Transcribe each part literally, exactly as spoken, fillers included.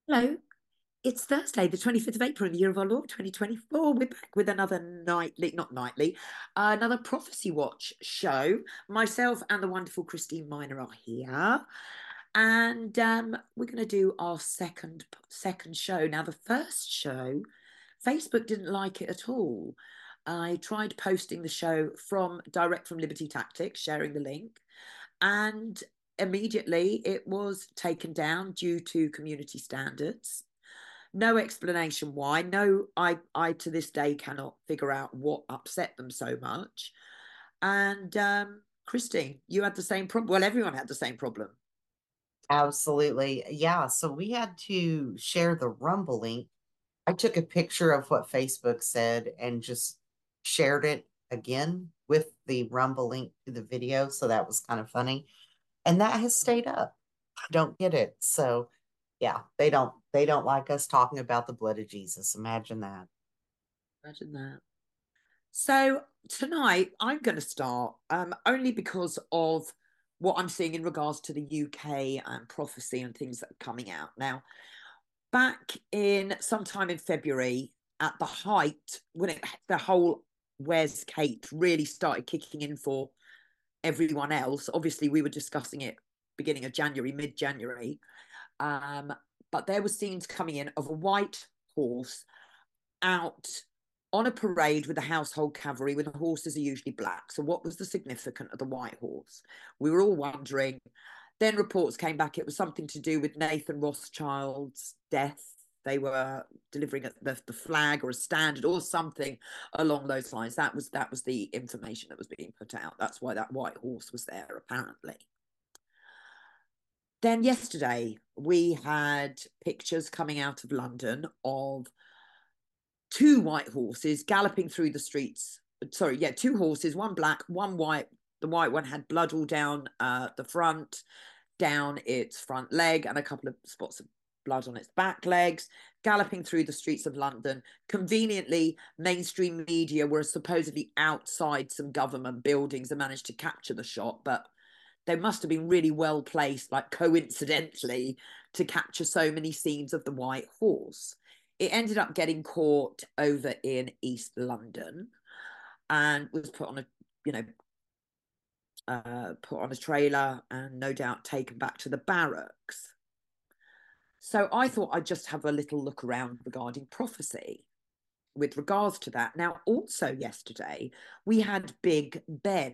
Hello, it's Thursday, the twenty-fifth of April in the year of our Lord, twenty twenty-four. We're back with another nightly, not nightly, uh, another Prophecy Watch show. Myself and the wonderful Christine Miner are here. And um, we're going to do our second second show. Now, the first show, Facebook didn't like it at all. I tried posting the show from direct from Liberty Tactics, sharing the link, and immediately it was taken down due to community standards. No explanation why. No, I, I to this day cannot figure out what upset them so much. And um, Christine, you had the same problem. Well, everyone had the same problem. Absolutely. Yeah. So we had to share the Rumble link. I took a picture of what Facebook said and just shared it again with the Rumble link to the video. So that was kind of funny. And that has stayed up. I don't get it. So yeah, they don't they don't like us talking about the blood of Jesus. Imagine that. Imagine that. So tonight I'm going to start um, only because of what I'm seeing in regards to the U K and prophecy and things that are coming out now. Back in sometime in February, at the height when it, the whole "Where's Kate" really started kicking in for everyone else. Obviously, we were discussing it beginning of January, mid January. Um, but there were scenes coming in of a white horse out on a parade with the household cavalry when the horses are usually black. So, what was the significance of the white horse? We were all wondering. Then reports came back it was something to do with Nathan Rothschild's death. They were delivering the, the flag or a standard or something along those lines. That was that was the information that was being put out. That's why that white horse was there, apparently. Then yesterday we had pictures coming out of London of two white horses galloping through the streets. Sorry, yeah, two horses, one black, one white. The white one had blood all down uh, the front, down its front leg, and a couple of spots of blood on its back legs, galloping through the streets of London. Conveniently, mainstream media were supposedly outside some government buildings and managed to capture the shot, but they must have been really well placed, like coincidentally, to capture so many scenes of the white horse. It ended up getting caught over in East London and was put on a, you know, uh, put on a trailer and no doubt taken back to the barracks. So I thought I'd just have a little look around regarding prophecy with regards to that. Now, also yesterday, we had Big Ben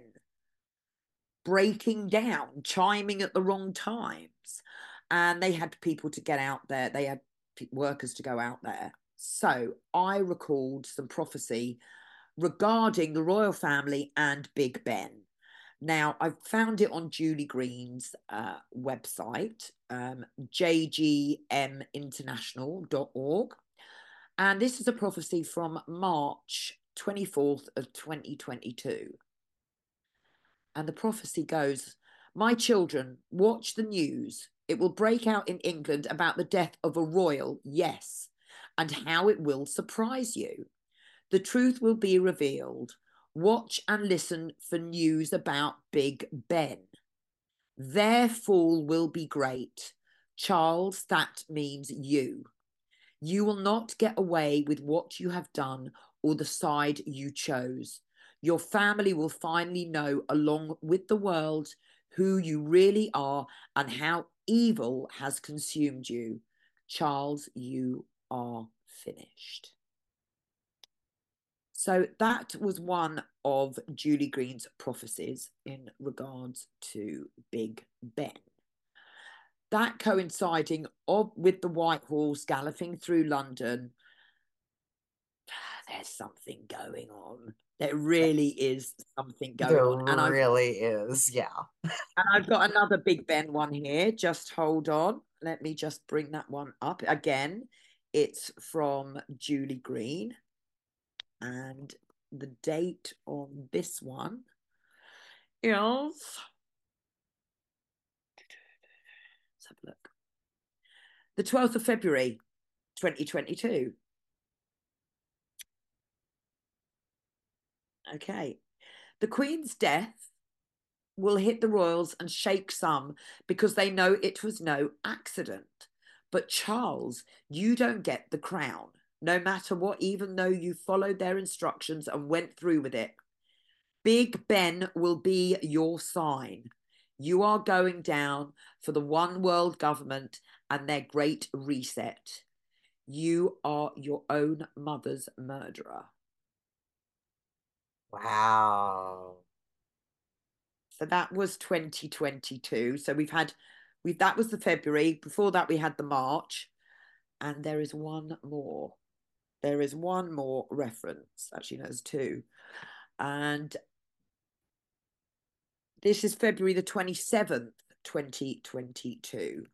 breaking down, chiming at the wrong times. And they had people to get out there, they had workers to go out there. So I recalled some prophecy regarding the royal family and Big Ben. Now, I found it on Julie Green's uh, website, um, j g m international dot org. And this is a prophecy from March twenty-fourth of twenty twenty-two. And the prophecy goes, "My children, watch the news. It will break out in England about the death of a royal, yes, and how it will surprise you. The truth will be revealed. Watch and listen for news about Big Ben. Their fall will be great. Charles, that means you. You will not get away with what you have done or the side you chose. Your family will finally know, along with the world, who you really are and how evil has consumed you. Charles, you are finished." So that was one of Julie Green's prophecies in regards to Big Ben. That coinciding of, with the white horse galloping through London, there's something going on. There really is something going There on. And I've really is. Yeah. and I've got another Big Ben one here. Just hold on. Let me just bring that one up. Again, it's from Julie Green. And the date on this one is, let's have a look. The twelfth of February, twenty twenty-two. Okay. The Queen's death will hit the royals and shake some because they know it was no accident. But Charles, you don't get the crown, no matter what, even though you followed their instructions and went through with it. Big Ben will be your sign. You are going down for the one world government and their great reset. You are your own mother's murderer. Wow. So that was twenty twenty-two. So we've had, we've that was the February. Before that, we had the March, and there is one more. There is one more reference. Actually, no, there's two, and this is February the twenty-seventh, twenty twenty-two.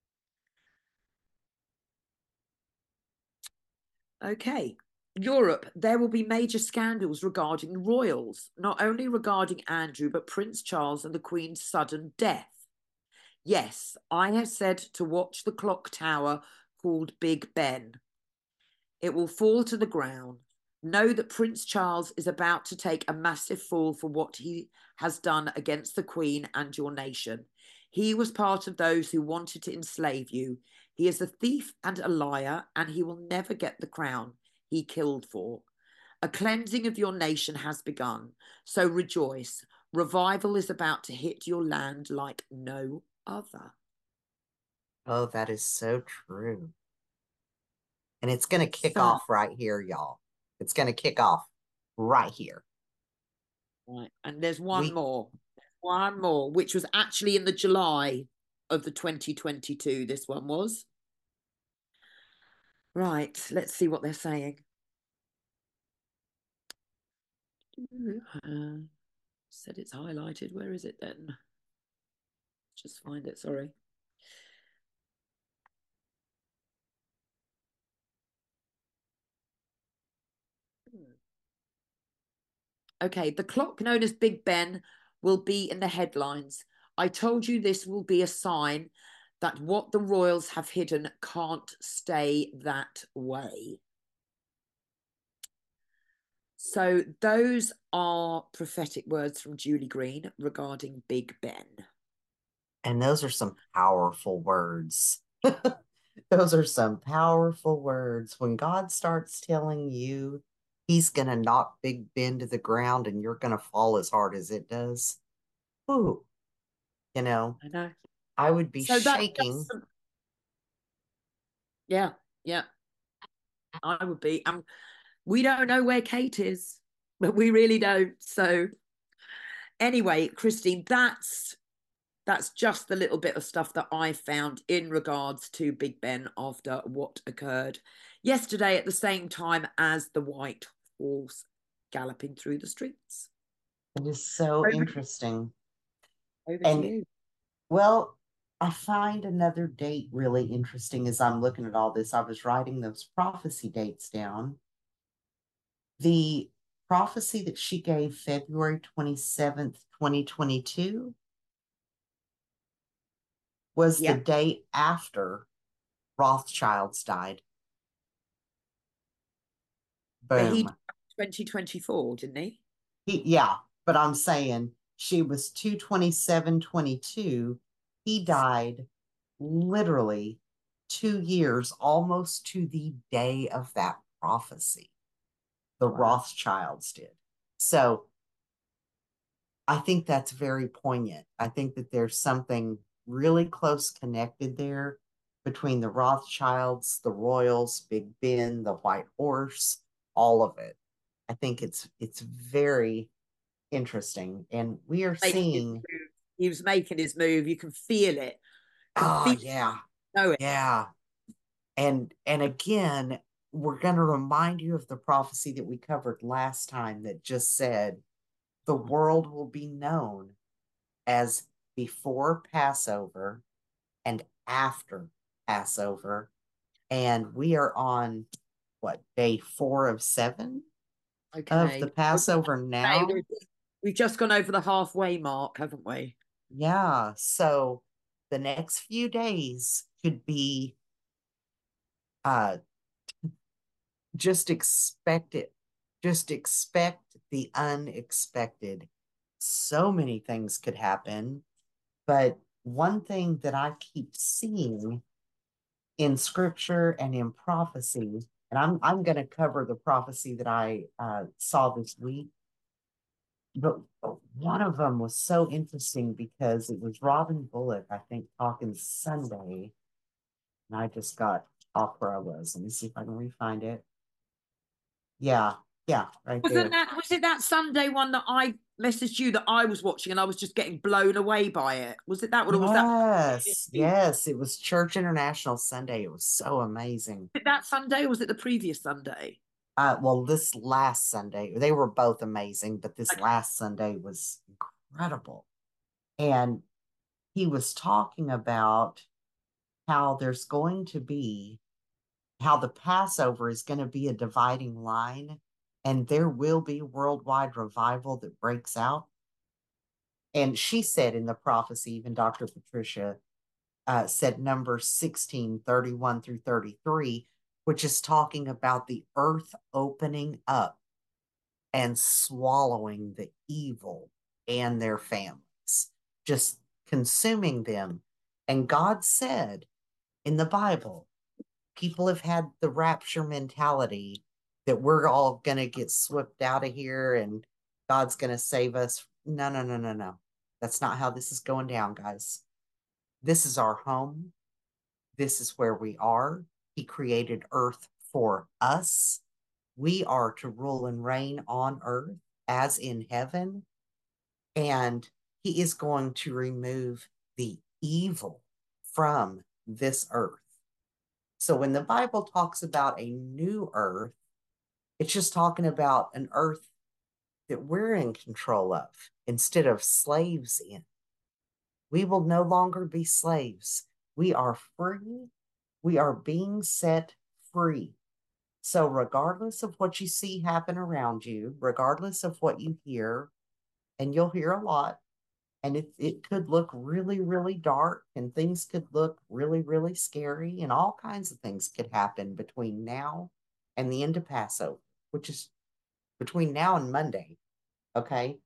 Okay. Europe, there will be major scandals regarding the royals, not only regarding Andrew, but Prince Charles and the Queen's sudden death. Yes, I have said to watch the clock tower called Big Ben. It will fall to the ground. Know that Prince Charles is about to take a massive fall for what he has done against the Queen and your nation. He was part of those who wanted to enslave you. He is a thief and a liar, and he will never get the crown he killed for. A cleansing of your nation has begun, so rejoice. Revival is about to hit your land like no other. Oh, that is so true. And it's going to kick So, off right here, y'all. It's going to kick off right here. right, and there's one We more, one more, which was actually in the July of the twenty twenty-two. This one was. Right, let's see what they're saying. Uh, said it's highlighted. Where is it then? Just find it, sorry. Okay, the clock known as Big Ben will be in the headlines. I told you this will be a sign that what the royals have hidden can't stay that way. So those are prophetic words from Julie Green regarding Big Ben. and those are some powerful words. Those are some powerful words. When God starts telling you he's going to knock Big Ben to the ground and you're going to fall as hard as it does, ooh, you know, I know. I would be So that's shaking. just, yeah, yeah, I would be. Um, we don't know where Kate is, but we really don't. So anyway, Christine, that's that's just the little bit of stuff that I found in regards to Big Ben after what occurred yesterday at the same time as the white horse galloping through the streets. It is so Over, interesting. over to And you. well, I find another date really interesting as I'm looking at all this. I was writing those prophecy dates down. The prophecy that she gave February twenty-seventh, twenty twenty-two was the Yeah, day after Rothschilds died. but he Boom. twenty twenty-four, didn't he? He, yeah, but I'm saying she was two twenty-seven twenty-two. He died literally two years, almost to the day of that prophecy. The Wow. Rothschilds did. So I think that's very poignant. I think that there's something really close connected there between the Rothschilds, the Royals, Big Ben, the White Horse, all of it. I think it's it's very interesting. And we are Making his seeing, move. He was making his move. You can feel it. Can ah, feel yeah, know it. yeah. And and again, we're going to remind you of the prophecy that we covered last time that just said the world will be known as before Passover and after Passover. And we are on what, day four of seven of the Okay. Passover Okay, now? we're- We've just gone over the halfway mark, haven't we? Yeah. So the next few days could be uh just expect it. Just expect the unexpected. So many things could happen. But one thing that I keep seeing in scripture and in prophecy. And I'm I'm going to cover the prophecy that I uh, saw this week. But one of them was so interesting because it was Robin Bullock, I think, talking Sunday. And I just got off where I was. Let me see if I can refind it. Yeah, yeah, right Wasn't there. that was it that Sunday one that I messaged you that I was watching and I was just getting blown away by it? Was it that one or was that Yes, yes. It was Church International Sunday. It was so amazing. was it that Sunday or was it the previous Sunday? Uh, well, this last Sunday, they were both amazing, but this Okay. last Sunday was incredible. And he was talking about how there's going to be, how the Passover is going to be a dividing line, and there will be worldwide revival that breaks out. And she said in the prophecy, even Doctor Patricia uh, said number sixteen, thirty-one through thirty-three, which is talking about the earth opening up and swallowing the evil and their families, just consuming them. And God said in the Bible, people have had the rapture mentality that we're all going to get swept out of here and God's going to save us. No, no, no, no, no. That's not how this is going down, guys. This is our home. This is where we are. He created earth for us. We are to rule and reign on earth as in heaven. And he is going to remove the evil from this earth. So when the Bible talks about a new earth, it's just talking about an earth that we're in control of instead of slaves in. We will no longer be slaves. We are free. We are being set free. So, regardless of what you see happen around you, regardless of what you hear, and you'll hear a lot, and it, it could look really, really dark, and things could look really, really scary, and all kinds of things could happen between now and the end of Passover, which is between now and Monday. Okay.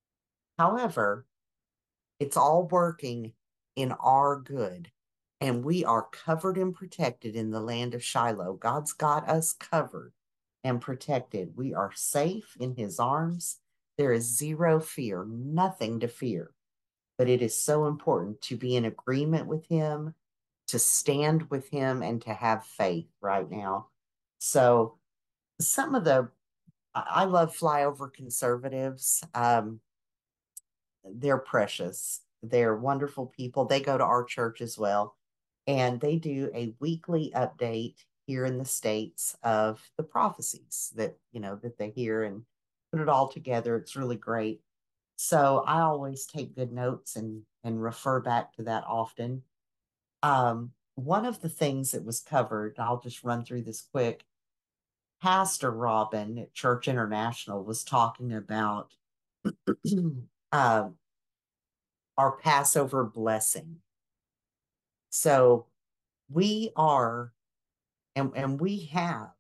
However, it's all working in our good, and we are covered and protected in the land of Shiloh. God's got us covered and protected. We are safe in his arms. There is zero fear, nothing to fear. But it is so important to be in agreement with him, to stand with him, and to have faith right now. So, some of the, I love flyover conservatives. Um, they're precious. They're wonderful people. They go to our church as well. And they do a weekly update here in the States of the prophecies that, you know, that they hear and put it all together. It's really great. So I always take good notes and and refer back to that often. Um, one of the things that was covered, I'll just run through this quick. Pastor Robin at Church International was talking about uh, our Passover blessing. So we are, and, and we have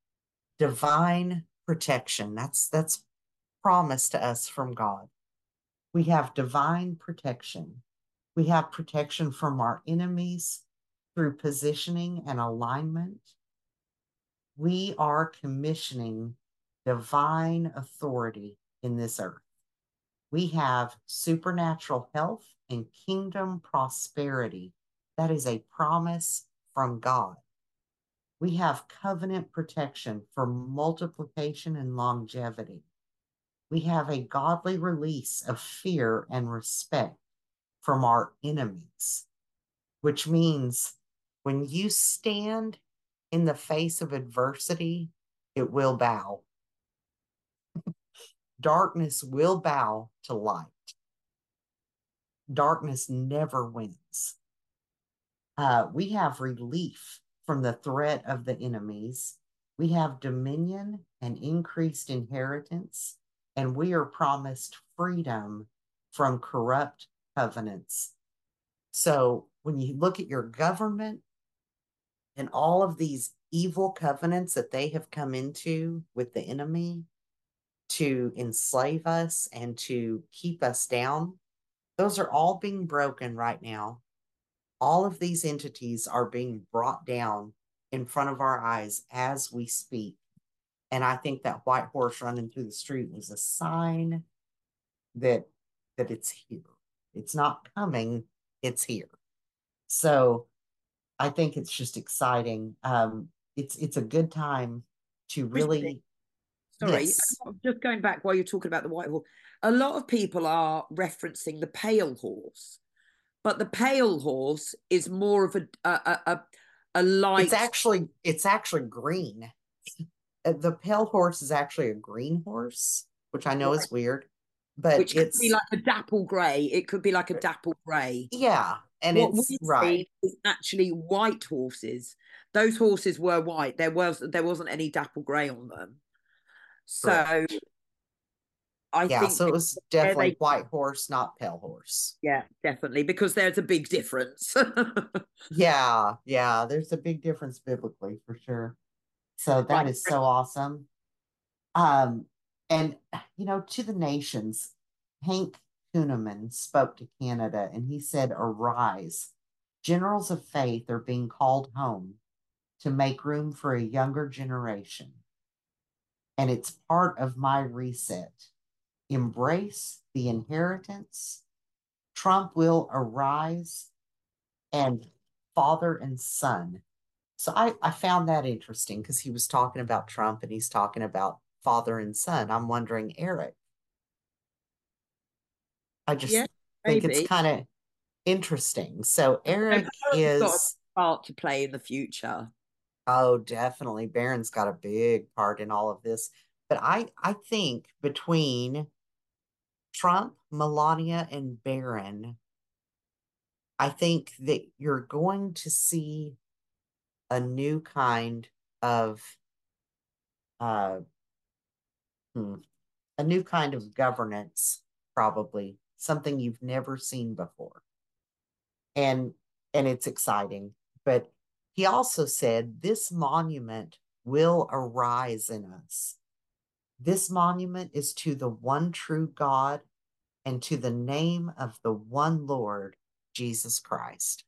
divine protection. That's that's promised to us from God. We have divine protection. We have protection from our enemies through positioning and alignment. We are commissioning divine authority in this earth. We have supernatural health and kingdom prosperity. That is a promise from God. We have covenant protection for multiplication and longevity. We have a godly release of fear and respect from our enemies, which means when you stand in the face of adversity, it will bow. Darkness will bow to light. Darkness never wins. Uh, we have relief from the threat of the enemies. We have dominion and increased inheritance, and we are promised freedom from corrupt covenants. So when you look at your government and all of these evil covenants that they have come into with the enemy to enslave us and to keep us down, those are all being broken right now. All of these entities are being brought down in front of our eyes as we speak. And I think that white horse running through the street was a sign that that it's here. It's not coming, it's here. So I think it's just exciting. Um, it's it's a good time to Christy, really, sorry, yes, just going back while you're talking about the white horse. A lot of people are referencing the pale horse, but the pale horse is more of a a a, a it's light, actually it's actually green. Uh, The pale horse is actually a green horse, which I know is weird, but which could be it's like a dapple grey. It could be like a dapple grey. yeah, and What it's we've right. seen is actually white horses. Those horses were white. There was there wasn't any dapple grey on them. So Correct. I Yeah, so think it was where definitely they, white horse, not pale horse. yeah, definitely, because there's a big difference. Yeah, yeah, there's a big difference biblically for sure. So that Right. is so awesome. Um, and you know, to the nations, Hank Kuhneman spoke to Canada and he said, "Arise, generals of faith are being called home to make room for a younger generation, and it's part of my reset. Embrace the inheritance. Trump will arise and father and son." So I, I found that interesting because he was talking about Trump and he's talking about father and son. I'm wondering, Eric, I Yeah, just think it's maybe. kind of interesting. So So Eric Barron's got a is, part to play in the future. oh, definitely. Barron's got a big part in all of this. But I, I think between Trump, Melania, and Barron, I think that you're going to see a new kind of uh, hmm, a new kind of governance, probably something you've never seen before. And and it's exciting. But he also said this monument will arise in us. This monument is to the one true God and to the name of the one Lord, Jesus Christ.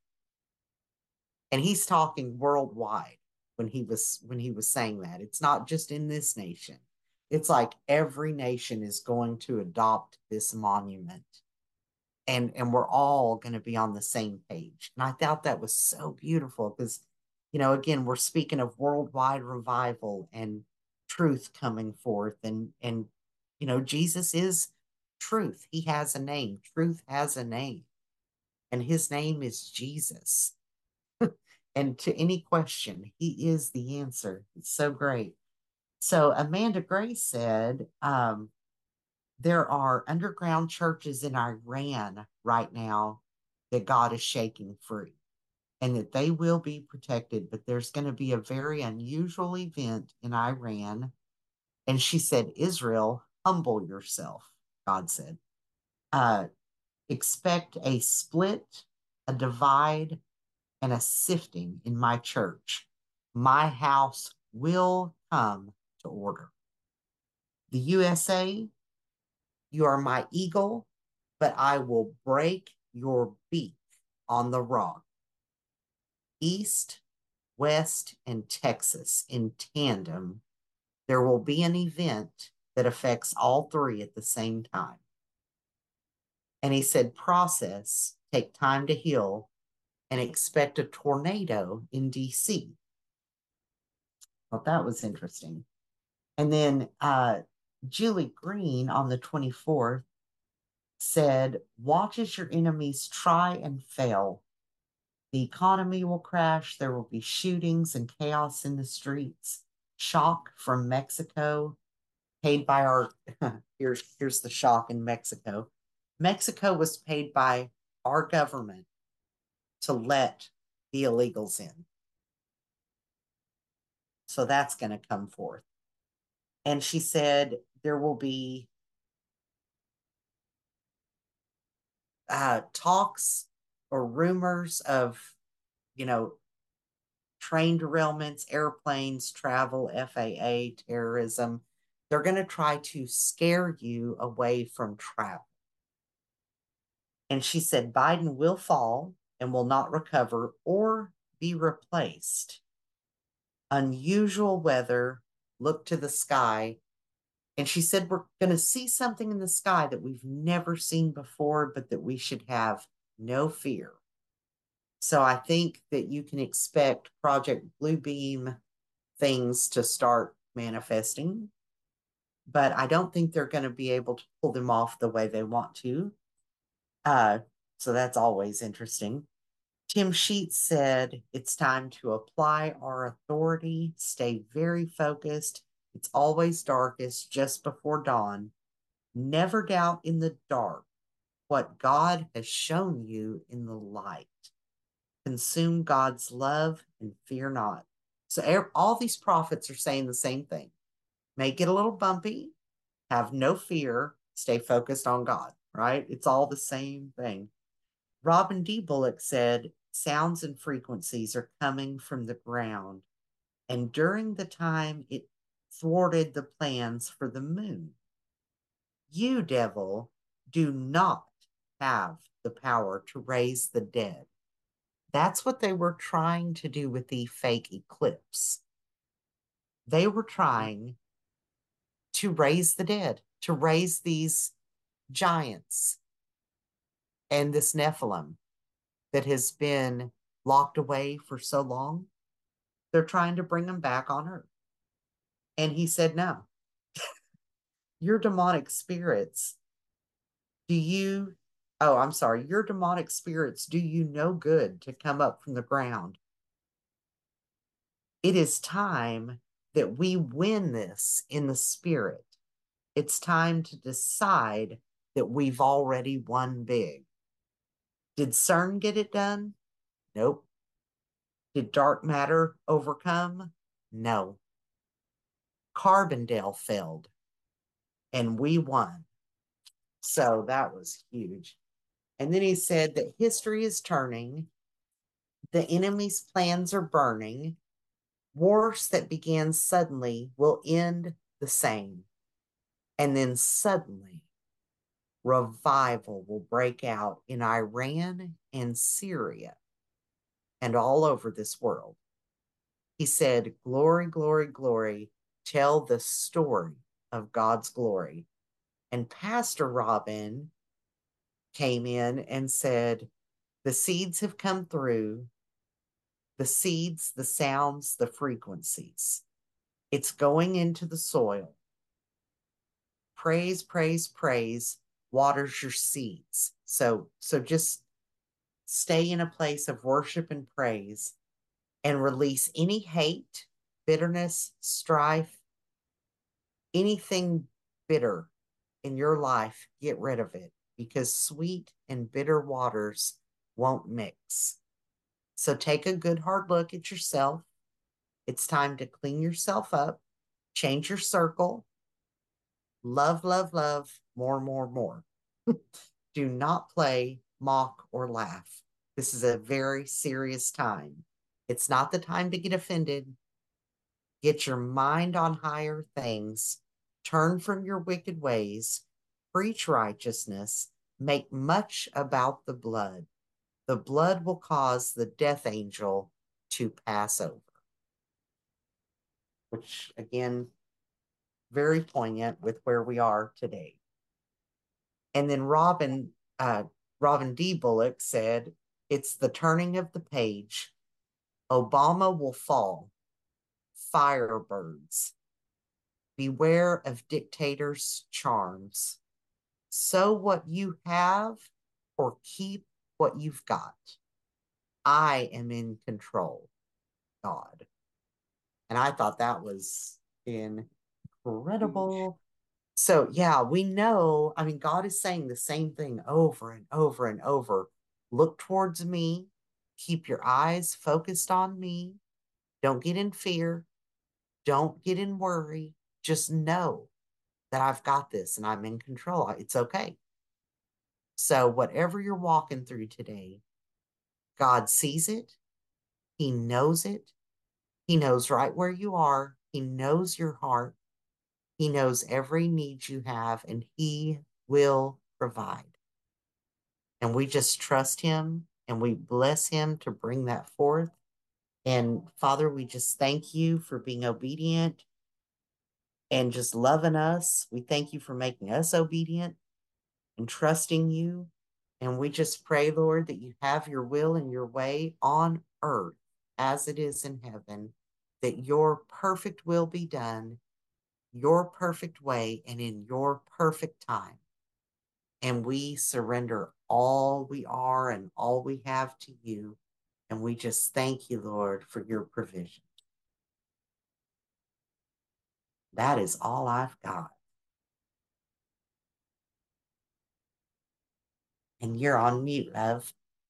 And he's talking worldwide when he was when he was saying that. It's not just in this nation. It's like every nation is going to adopt this monument, and and we're all going to be on the same page. And I thought that was so beautiful because, you know, again, we're speaking of worldwide revival and truth coming forth, and and you know, Jesus is truth. He has a name. Truth has a name, and his name is Jesus. And to any question, he is the answer. It's so great. So Amanda Gray said, um, there are underground churches in Iran right now that God is shaking free and that they will be protected. But there's going to be a very unusual event in Iran. And she said, Israel, humble yourself, God said. Uh, expect a split, a divide, and a sifting in my church. My house will come to order. The U S A, you are my eagle, but I will break your beak on the rock. East, West, and Texas in tandem, there will be an event that affects all three at the same time. And he said, process, take time to heal, and expect a tornado in D C. Well, that was interesting. And then uh, Julie Green on the twenty-fourth said, watch as your enemies try and fail. The economy will crash. There will be shootings and chaos in the streets. Shock from Mexico, paid by our, here's, here's the shock in Mexico. Mexico was paid by our government to let the illegals in. So that's going to come forth. And she said there will be uh, talks or rumors of, you know, train derailments, airplanes, travel, F A A, terrorism. They're going to try to scare you away from travel. And she said Biden will fall and will not recover or be replaced. Unusual weather, look to the sky. And she said, we're going to see something in the sky that we've never seen before, but that we should have no fear. So I think that you can expect Project Bluebeam things to start manifesting, but I don't think they're going to be able to pull them off the way they want to. Uh, so that's always interesting. Tim Sheets said, it's time to apply our authority, stay very focused. It's always darkest just before dawn. Never doubt in the dark what God has shown you in the light. Consume God's love and fear not. So all these prophets are saying the same thing. Make it a little bumpy, have no fear, stay focused on God, right? It's all the same thing. Robin D. Bullock said, sounds and frequencies are coming from the ground, and during the time it thwarted the plans for the moon. You, devil, do not have the power to raise the dead. That's what they were trying to do with the fake eclipse. They were trying to raise the dead, to raise these giants and this Nephilim that has been locked away for so long. They're trying to bring them back on earth. And he said, no, your demonic spirits, do you, oh, I'm sorry, your demonic spirits do you no good to come up from the ground. It is time that we win this in the spirit. It's time to decide that we've already won big. Did CERN get it done? Nope. Did dark matter overcome? No. Carbondale failed, and we won. So that was huge. And then he said that history is turning. The enemy's plans are burning. Wars that began suddenly will end the same. And then suddenly, revival will break out in Iran and Syria and all over this world. He said, glory, glory, glory, tell the story of God's glory. And Pastor Robin came in and said, the seeds have come through, the seeds, the sounds, the frequencies. It's going into the soil. Praise, praise, praise waters your seeds. So, so just stay in a place of worship and praise and release any hate, bitterness, strife, anything bitter in your life. Get rid of it, because sweet and bitter waters won't mix. So take a good hard look at yourself. It's time to clean yourself up, change your circle, love, love, love, more, more, more. Do not play, mock, or laugh. This is a very serious time. It's not the time to get offended. Get your mind on higher things. Turn from your wicked ways. Preach righteousness. Make much about the blood. The blood will cause the death angel to pass over. Which, again, very poignant with where we are today. And then Robin, uh, Robin D. Bullock said, it's the turning of the page. Obama will fall. Firebirds. Beware of dictators' charms. Sow what you have or keep what you've got. I am in control, God. And I thought that was incredible. So, yeah, we know, I mean, God is saying the same thing over and over and over. Look towards me. Keep your eyes focused on me. Don't get in fear. Don't get in worry. Just know that I've got this and I'm in control. It's okay. So, whatever you're walking through today, God sees it. He knows it. He knows right where you are. He knows your heart. He knows every need you have, and he will provide. And we just trust him and we bless him to bring that forth. And Father, we just thank you for being obedient and just loving us. We thank you for making us obedient and trusting you. And we just pray, Lord, that you have your will and your way on earth as it is in heaven, that your perfect will be done, your perfect way, and in your perfect time. And we surrender all we are and all we have to you. And we just thank you, Lord, for your provision. That is all I've got. And you're on mute, love.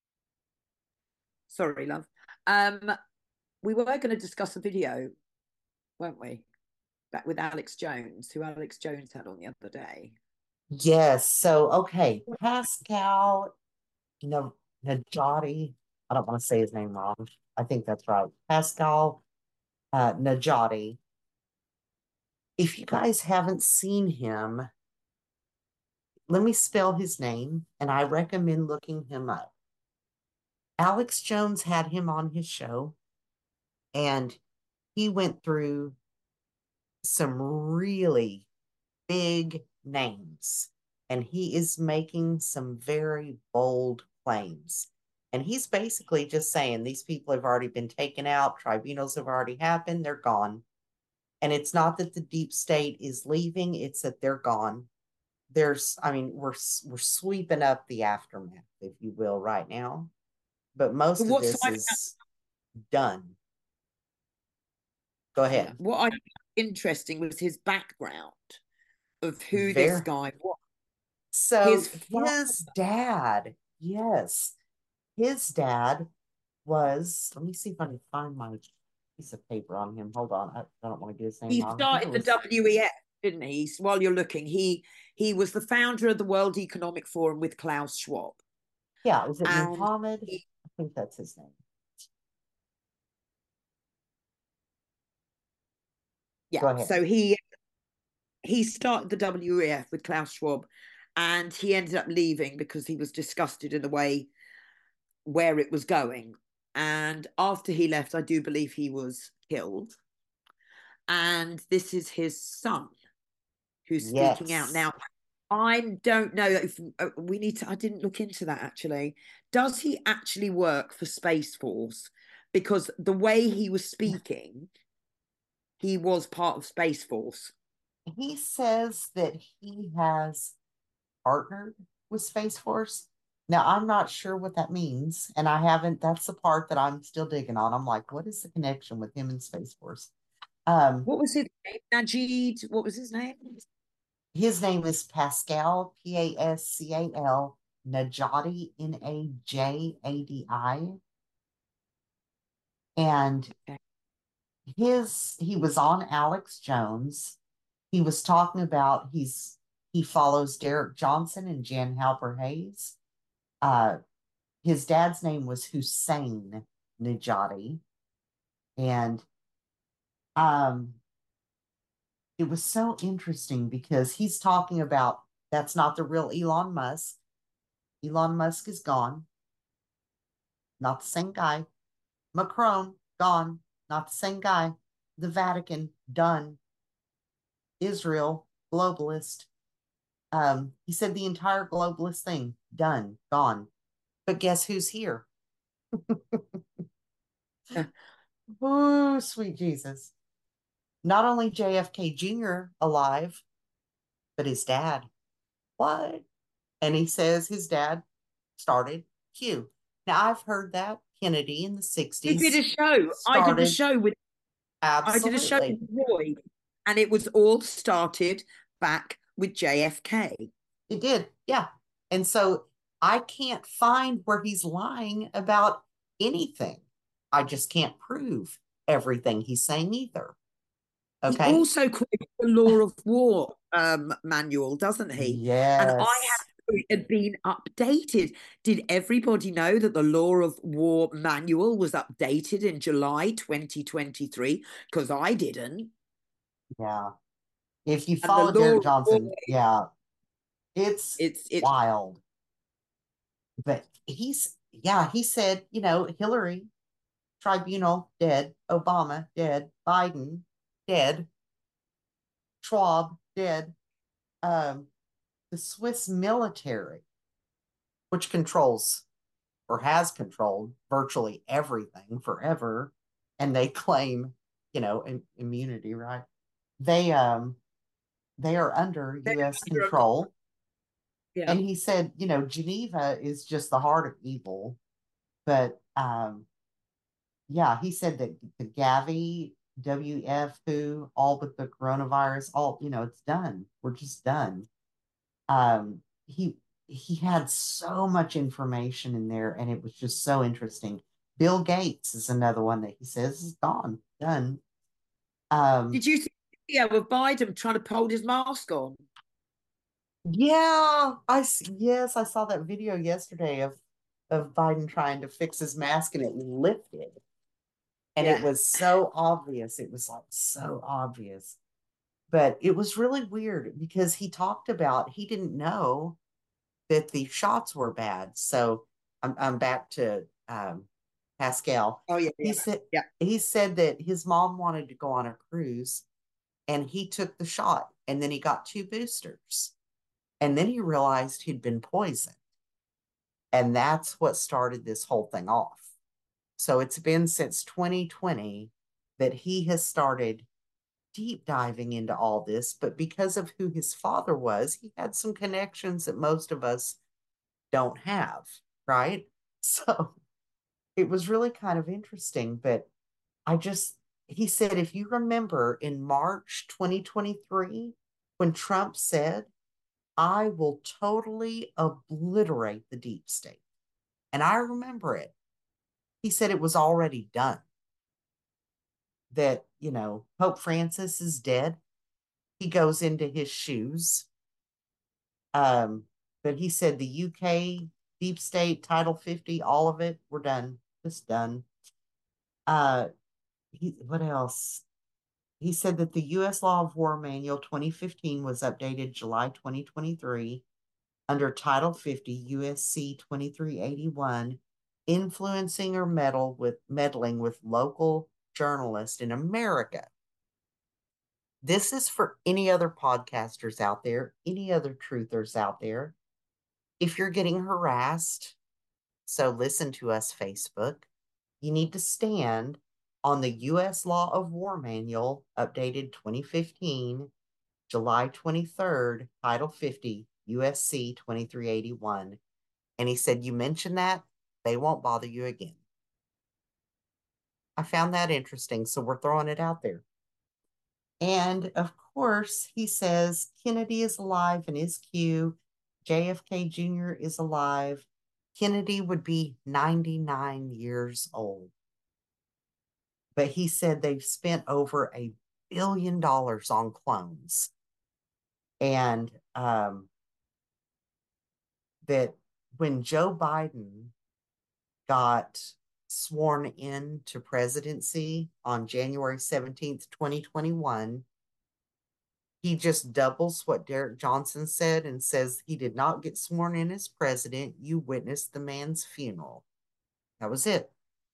Sorry, love. Um, we were going to discuss a video, weren't we? Back with Alex Jones, who Alex Jones had on the other day. Yes. So, okay. Pascal no, Najati. I don't want to say his name wrong. I think that's right. Pascal uh, Najati. If you guys haven't seen him, let me spell his name, and I recommend looking him up. Alex Jones had him on his show, and he went through some really big names, and he is making some very bold claims. And he's basically just saying these people have already been taken out, tribunals have already happened, they're gone. And it's not that the deep state is leaving, it's that they're gone. There's, I mean, we're we're sweeping up the aftermath, if you will, right now. But most But of what's this is done. Go yeah, ahead. what I found interesting was his background of who this Very. guy was. So His father, his dad, yes, his dad was, let me see if I can find my piece of paper on him. Hold on. I, I don't want to get his name he wrong. I think it started the was, W E F, didn't he? While you're looking, he he was the founder of the World Economic Forum with Klaus Schwab. yeah, is it And Muhammad? he, I think that's his name. yeah, Go ahead. so he he started the W E F with Klaus Schwab, and he ended up leaving because he was disgusted in the way where it was going. And after he left, I do believe he was killed. And this is his son who's speaking out Yes. now. I don't know if uh, we need to. I didn't look into that actually. Does he actually work for Space Force? Because the way he was speaking, he was part of Space Force. He says that he has partnered with Space Force. Now, I'm not sure what that means, and I haven't, that's the part that I'm still digging on. I'm like, what is the connection with him and Space Force? Um, What was his name? Najid. What was his name? his name is Pascal, P A S C A L, Najadi, N A J A D I. And Okay. his, he was on Alex Jones. He was talking about he's, he follows Derek Johnson and Jan Halper Hayes. Uh, his dad's name was Hussein Najadi. And um, it was so interesting because he's talking about that's not the real Elon Musk. Elon Musk is gone, not the same guy. Macron, gone, not the same guy. The Vatican, done. Israel, globalist. Um, he said the entire globalist thing, done, gone. But guess who's here? Oh, sweet Jesus. Not only J F K Junior alive, but his dad. What? And he says his dad started Q. Now, I've heard that Kennedy in the We did a sixties show. I did a started show with I did a show with absolutely. Roy, and it was all started back with J F K. It did. Yeah. And so I can't find where he's lying about anything. I just can't prove everything he's saying either. He Okay. also quotes the Law of War um, manual, doesn't he? And I Yes. have it had been updated. Did everybody know that the Law of War manual was updated in July twenty twenty-three? Because I didn't. Yeah. If you And the follow Law Derek of War, Johnson, yeah, it's it's it's wild. But he's yeah, he said, you know, Hillary tribunal dead, Obama dead, Biden dead, Schwab dead. Um, the Swiss military, which controls or has controlled virtually everything forever, and they claim, you know, im- immunity, right? They um they are under U S control. Yeah. And he said, you know, Geneva is just the heart of evil. But um, yeah, he said that the Gavi, W F, who, all but the coronavirus, all, you know, it's done. We're just done. Um, he he had so much information in there, and it was just so interesting. Bill Gates is another one that he says is gone, done. Um, Did you see the video of Biden trying to hold his mask on? yeah, I s- yes, I saw that video yesterday of of Biden trying to fix his mask and it lifted. And it Yeah. was so obvious. It was like so obvious. But it was really weird because he talked about he didn't know that the shots were bad. So I'm I'm back to um, Pascal. Oh yeah, He yeah, said yeah. he said that his mom wanted to go on a cruise and he took the shot and then he got two boosters. And then he realized he'd been poisoned. And that's what started this whole thing off. So it's been since twenty twenty that he has started deep diving into all this, but because of who his father was, he had some connections that most of us don't have, right? So it was really kind of interesting, but I just, he said, if you remember in March twenty twenty-three, when Trump said, I will totally obliterate the deep state. And I remember it. He said it was already done, that, you know, Pope Francis is dead. He goes into his shoes. Um, but he said the U K, deep state, Title fifty, all of it, we're done. Just done. Uh, he, what else? He said that the U S Law of War Manual twenty fifteen was updated July twenty twenty-three under Title fifty U S C twenty-three eighty-one, influencing or meddle with meddling with local journalists in America. This is for any other podcasters out there, any other truthers out there. If you're getting harassed, so listen to us, Facebook. You need to stand on the U S Law of War Manual, updated twenty fifteen, July twenty-third, Title fifty, U S C twenty-three eighty-one. And he said, you mention that, they won't bother you again. I found that interesting, so we're throwing it out there. And of course, he says Kennedy is alive in his queue. J F K Junior is alive. Kennedy would be ninety-nine years old. But he said they've spent over a billion dollars on clones. And um, that when Joe Biden got sworn in to presidency on January seventeenth, twenty twenty-one, he just doubles what Derek Johnson said and says he did not get sworn in as president. You witnessed the man's funeral. That was it.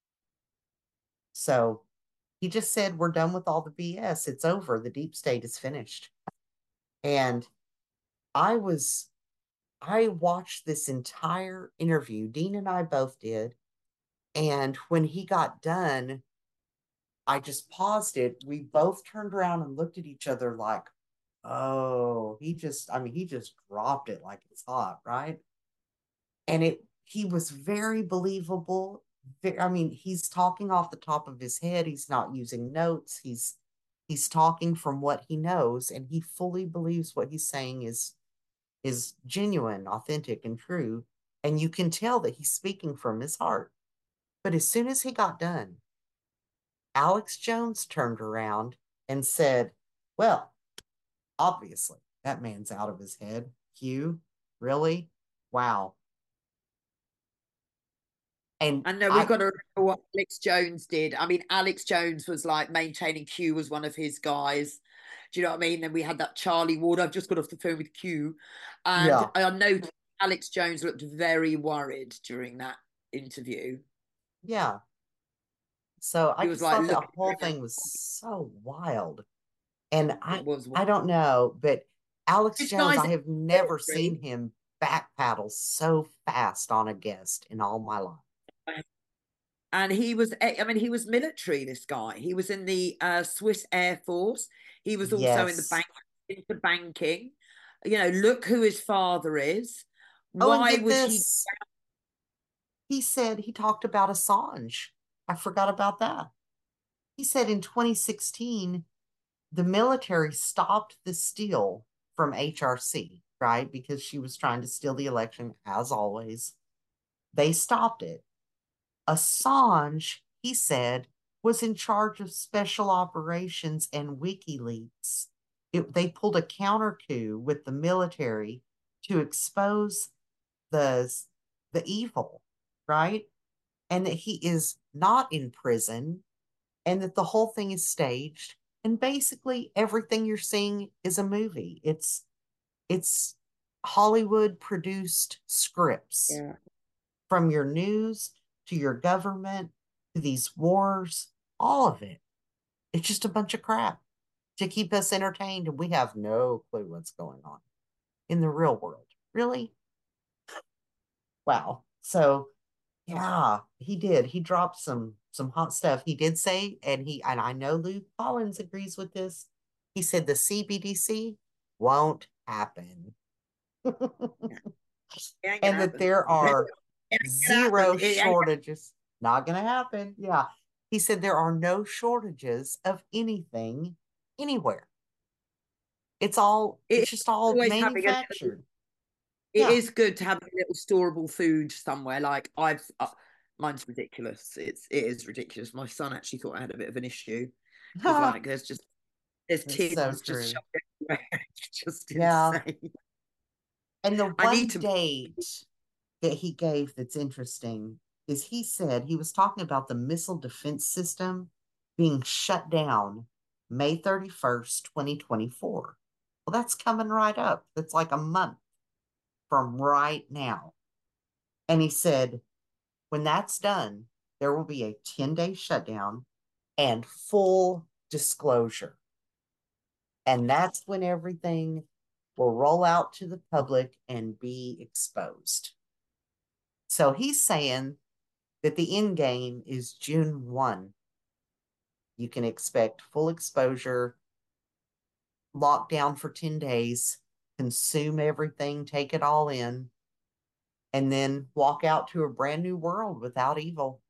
So he just said, we're done with all the B S. It's over. The deep state is finished. And I was, I watched this entire interview. Dean and I both did. And when he got done, I just paused it. We both turned around and looked at each other like, oh, he just, I mean, he just dropped it like it's hot, right? And it, he was very believable. I mean, he's talking off the top of his head. He's not using notes. He's, he's talking from what he knows, and he fully believes what he's saying is, is genuine, authentic, and true. And you can tell that he's speaking from his heart. But as soon as he got done, Alex Jones turned around and said, well, obviously, that man's out of his head. Hugh, really? Wow. And I know we've I, got to remember what Alex Jones did. I mean, Alex Jones was like maintaining Q was one of his guys. Do you know what I mean? Then we had that Charlie Ward. I've just got off the phone with Q. And yeah, I know Alex Jones looked very worried during that. interview. Yeah. So I He was just like, thought look, that whole thing was so wild. And it I was. I don't know, but Alex This Jones, guy's I have never military, seen him backpedal so fast on a guest in all my life. and he was. I mean, he was military. This guy. He was in the uh, Swiss Air Force. He was also in the Yes. bank, into banking. You know, look who his father is. Oh, and Why get was he? this. He said he talked about Assange. I forgot about that. He said in twenty sixteen, the military stopped the steal from H R C, right? Because she was trying to steal the election, as always. They stopped it. Assange, he said, was in charge of special operations and WikiLeaks. It, they pulled a counter coup with the military to expose the, the evil, right? And that he is not in prison and that the whole thing is staged. And basically everything you're seeing is a movie. It's it's Hollywood produced scripts Yeah. from your news to your government to these wars, all of it. It's just a bunch of crap to keep us entertained, and we have no clue what's going on in the real world. Really? Wow. So yeah, he did. He dropped some some hot stuff. He did say, and he and I know Lou Collins agrees with this. He said the C B D C won't happen. It ain't gonna And that happen. there It are ain't gonna happen. zero It ain't. shortages. Not going to happen. Yeah. He said there are no shortages of anything anywhere. It's all, It it's just all always having a little. manufactured. It Yeah. is good to have a little storable food somewhere. Like I've, uh, mine's ridiculous. It's it is ridiculous. My son actually thought I had a bit of an issue. He was like, "There's just there's It's so tins just true. shoved everywhere. It's just Yeah. insane." And the I need one to. date that he gave that's interesting is he said he was talking about the missile defense system being shut down May thirty-first, twenty twenty-four. Well, that's coming right up. That's like a month from right now. And he said, when that's done, there will be a ten day shutdown and full disclosure. And that's when everything will roll out to the public and be exposed. So he's saying that the end game is June first. You can expect full exposure, lockdown for ten days, consume everything, take it all in, and then walk out to a brand new world without evil.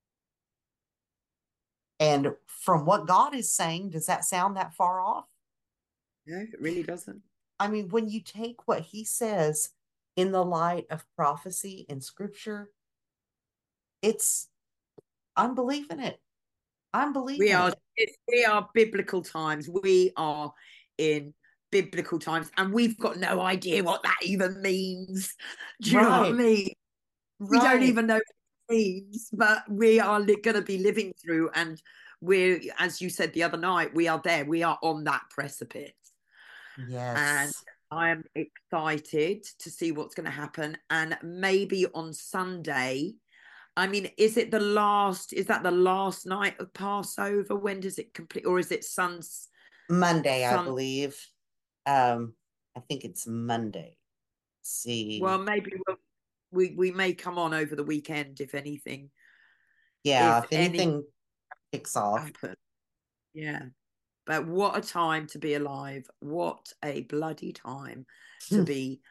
And from what God is saying, does that sound that far off? No, it really doesn't. I mean, when you take what he says in the light of prophecy and scripture, it's, I'm believing it. I'm We believing are it. we are biblical times. We are in biblical times, and we've got no idea what that even means. Do you know what I Right, mean? We don't right. even know what it means, but we are li- going to be living through, and we're, as you said the other night, we are there. We are on that precipice, and Yes. I am excited to see what's going to happen. And maybe on Sunday, I mean, is it the last? Is that the last night of Passover? When does it complete, or is it suns? Monday, I Sun? believe. Um, I think it's Monday. Let's Well, see. maybe we'll, we we may come on over the weekend if anything. Yeah, If if any anything kicks off. happen, yeah. But what a time to be alive! What a bloody time to be.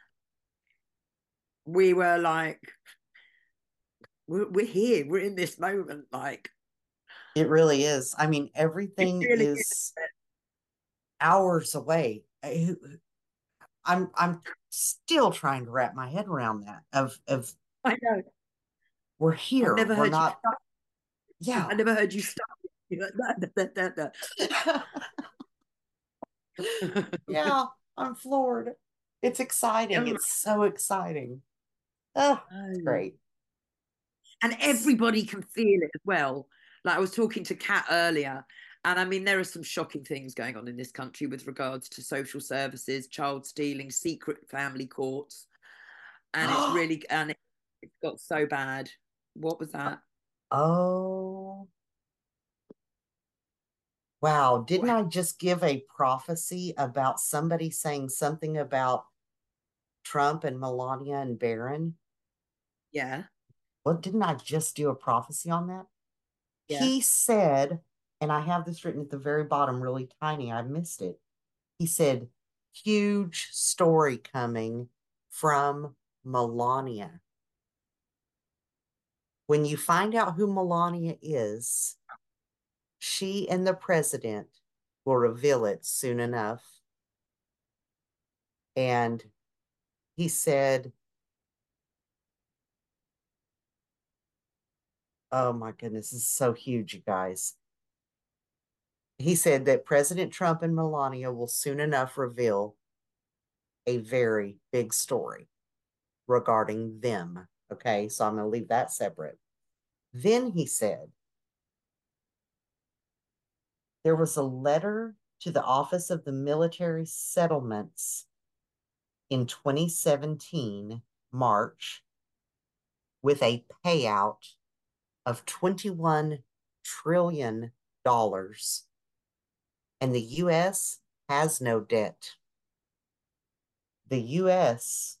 We were like, we're, we're here. We're in this moment. Like It really is. I mean, it everything really is. is hours away. I, I'm I'm still trying to wrap my head around that of of I know. we're I've here. never We're heard you not, stop. yeah. I never heard you stop. Yeah, I'm floored. It's exciting. It's so exciting. Oh, it's great. And everybody can feel it as well. Like I was talking to Kat earlier, and I mean, there are some shocking things going on in this country with regards to social services, child stealing, secret family courts, and it's really and it's got so bad. What was that? Oh, wow. Didn't What? I just give a prophecy about somebody saying something about Trump and Melania and Barron? Yeah, Well, didn't I just do a prophecy on that? yeah. He said, and I have this written at the very bottom, really tiny. I missed it. He said, huge story coming from Melania. When you find out who Melania is, she and the president will reveal it soon enough. And he said, oh my goodness, this is so huge, you guys. He said that President Trump and Melania will soon enough reveal a very big story regarding them. Okay, so I'm going to leave that separate. Then he said, there was a letter to the Office of the Military Settlements in twenty seventeen, March, with a payout of twenty-one trillion dollars. And the U S has no debt. The U S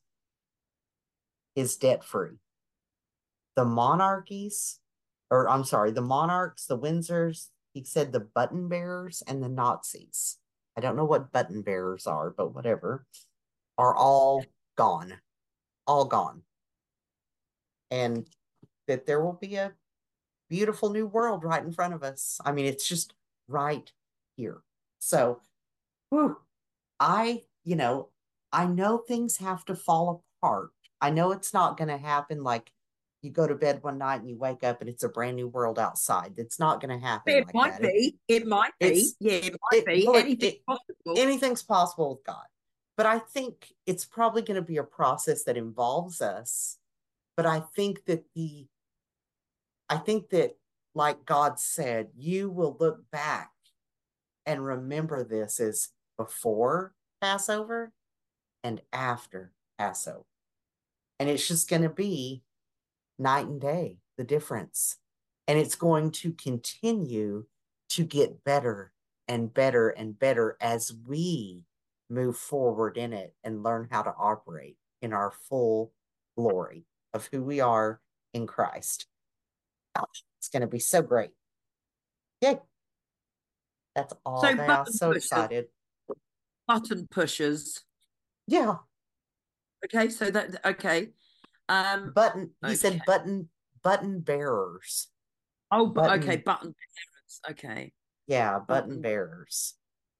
is debt free. The monarchies, or I'm sorry, the monarchs, the Windsors, he said the button bearers and the Nazis. I don't know what button bearers are, but whatever, are all gone, all gone. And that there will be a beautiful new world right in front of us. I mean, it's just right here. So, whew, I, you know, I know things have to fall apart. I know it's not going to happen like you go to bed one night and you wake up and it's a brand new world outside. It's not going to happen It like might that. It, be. It might be. it's, Yeah, it might it, be. well, it, Anything it, possible. anything's possible with God. But I think it's probably going to be a process that involves us. But I think that the, I think that, like God said, you will look back and remember this as before Passover and after Passover. And it's just going to be night and day, the difference. And it's going to continue to get better and better and better as we move forward in it and learn how to operate in our full glory of who we are in Christ. It's going to be so great. Yay. That's all So day. I was button so pushers, excited. button pushers. Yeah. Okay, so that okay. Um, Button, he okay. said button, button bearers. Oh, but okay, Button, button bearers. Okay, yeah, button button bearers.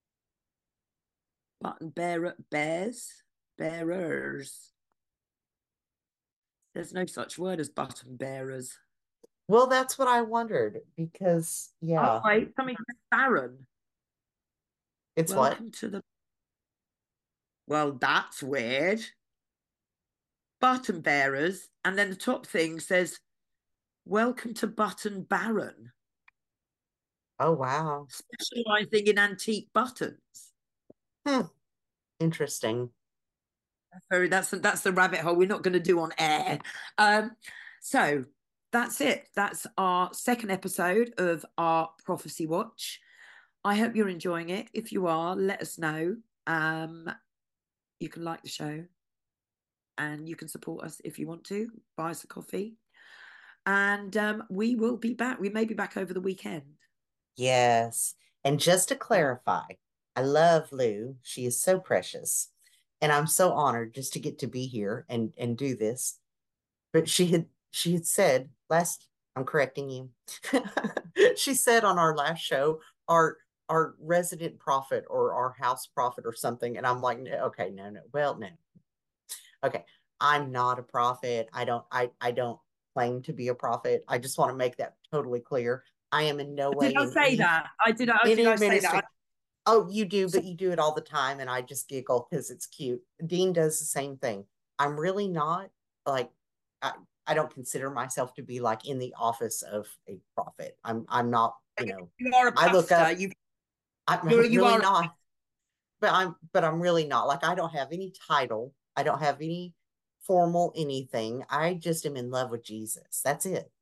button bearer bears bearers. There's no such word as button bearers. Well, that's what I wondered because, Oh yeah, wait, something Baron. it's what? Welcome to the. Well, that's weird. Button bearers, and then the top thing says, "Welcome to Button Baron, Oh, wow. specialising in antique buttons." Hmm, interesting. Very, that's that's the rabbit hole we're not going to do on air. Um, so that's it. That's our second episode of our Prophecy Watch. I hope you're enjoying it. If you are, let us know. Um, you can like the show and you can support us if you want to. Buy us a coffee. And um, we will be back. We may be back over the weekend. Yes. And just to Yeah. clarify, I love Lou. She is so precious. And I'm so honored just to get to be here and and do this. But she had she had said last, I'm correcting you. She said on our last show, our our resident prophet or our house prophet or something. And I'm like, no, okay, no, no. Well, no. Okay. I'm not a prophet. I don't I I don't claim to be a prophet. I just want to make that totally clear. I am in no Did way I in say any that? I did. I did. any I say that. ministry. Oh, you do, but you do it all the time, and I just giggle because it's cute. Dean does the same thing. I'm really not like I, I don't consider myself to be like in the office of a prophet. I'm I'm not, you know, You are a I look pastor. up, You you're I'm you really are. not, but I'm but I'm really not. Like I don't have any title. I don't have any formal anything. I just am in love with Jesus. That's it.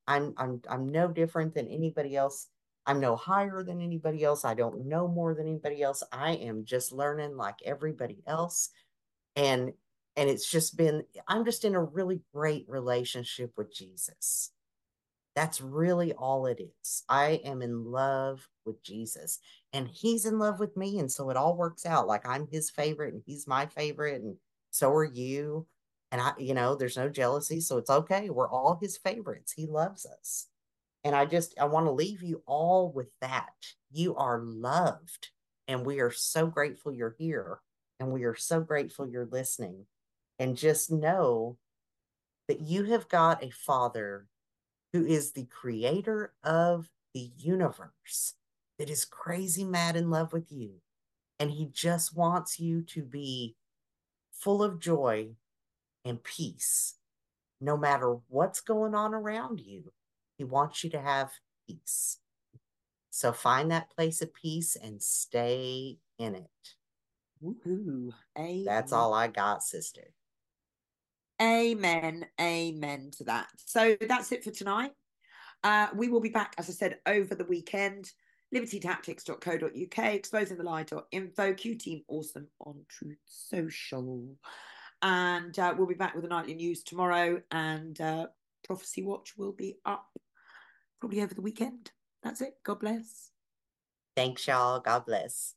I'm I'm I'm no different than anybody else. I'm no higher than anybody else. I don't know more than anybody else. I am just learning like everybody else. And and it's just been I'm just in a really great relationship with Jesus. That's really all it is. I am in love with Jesus and he's in love with me. And so it all works out like I'm his favorite and he's my favorite. And so are you. And I, you know, there's no jealousy. So it's okay. We're all his favorites. He loves us. And I just, I want to leave you all with that. You are loved. And we are so grateful you're here. And we are so grateful you're listening. And just know that you have got a father who is the creator of the universe that is crazy mad in love with you. And he just wants you to be full of joy and peace, no matter what's going on around you. He wants you to have peace. So find that place of peace and stay in it. Woohoo. That's Amen. all I got, sister. Amen. Amen to that. So that's it for tonight. Uh, we will be back, as I said, over the weekend. liberty tactics dot co dot uk, exposing the lie dot info, Q Team Awesome on Truth Social. And uh, we'll be back with the nightly news tomorrow. And uh, Prophecy Watch will be up probably over the weekend. That's it. God bless. Thanks, y'all. God bless.